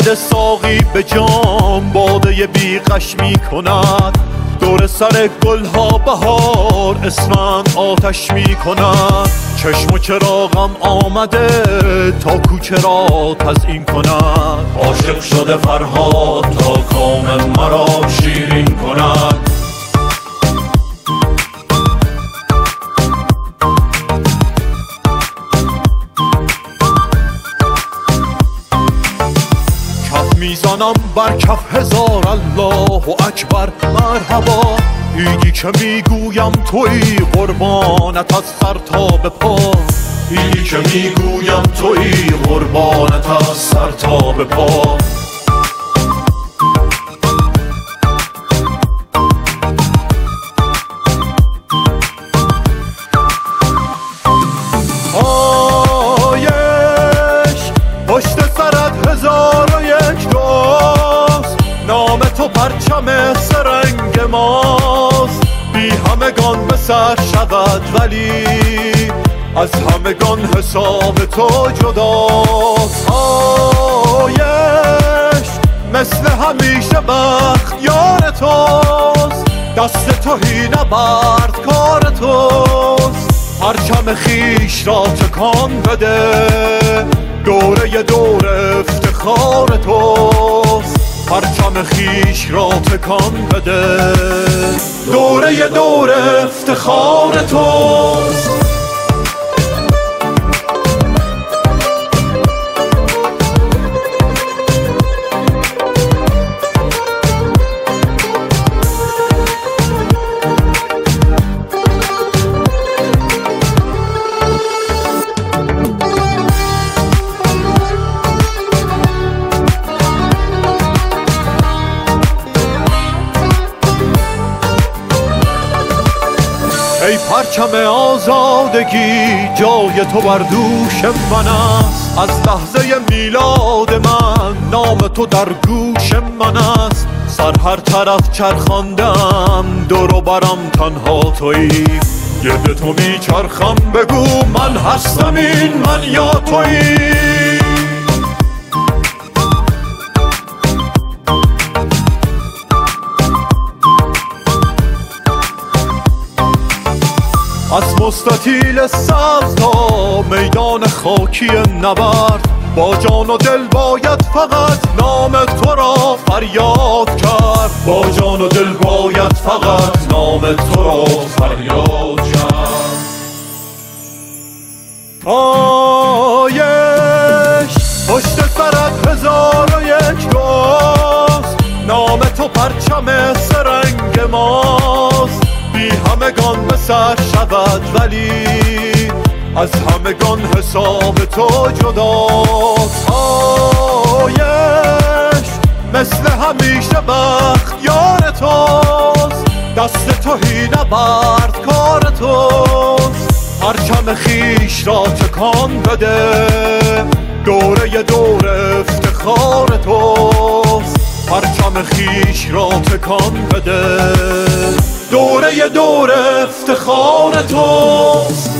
بده ساقی به جام، باده بیغش می کند. دور سر گلها بهار اسفند آتش می کند. چشم و چراغم آمده تا کوچه را تزیین کند. عاشق شده فرهاد تا کام مرا شیرین کند. میزنم بر کف هزار الله اکبر مرحبا. ایگی که میگویم تویی قربانت از سر تا به پا. ایگی که میگویم تویی قربانت از سر تا به پا. پشت سرت هزار و یک دوست، نام تو پرچم سرنگ ماست. بی همگان به سر شود ولی از همگان حساب تو جداست. آیش مثل همیشه بخت یار توست، دست توهی نبرد کار توست. پرچم خیش را تکان بده، دوره دور افتخار توست. پرچم خیش را تکان بده، دوره دور افتخار توست. ای پرچم آزادگی جای تو بر دوش من است. از لحظه میلاد من نام تو در گوش من است. سر هر طرف چرخاندم دور و برم تنها تویی. گرد تو میچرخم بگو من هستم این من یا تویی. از مستطیل سبز تا میدان خاکی نبرد، با جان و دل باید فقط نام تو را فریاد کرد. با جان و دل باید فقط نام تو را فریاد کرد. آیش پشت سرت هزار و یک دوست، نام تو پرچم سرنگ ماست. بی همگان به سر شود ولی از همگان حساب تو جداست. آیش مثل همیشه بخت یار توست، دست توهی نبرد کار توست. پرچم خیش را تکان بده، دوره دور افتخار توست. پرچم خیش را تکان بده، دوره دور افتخار توست.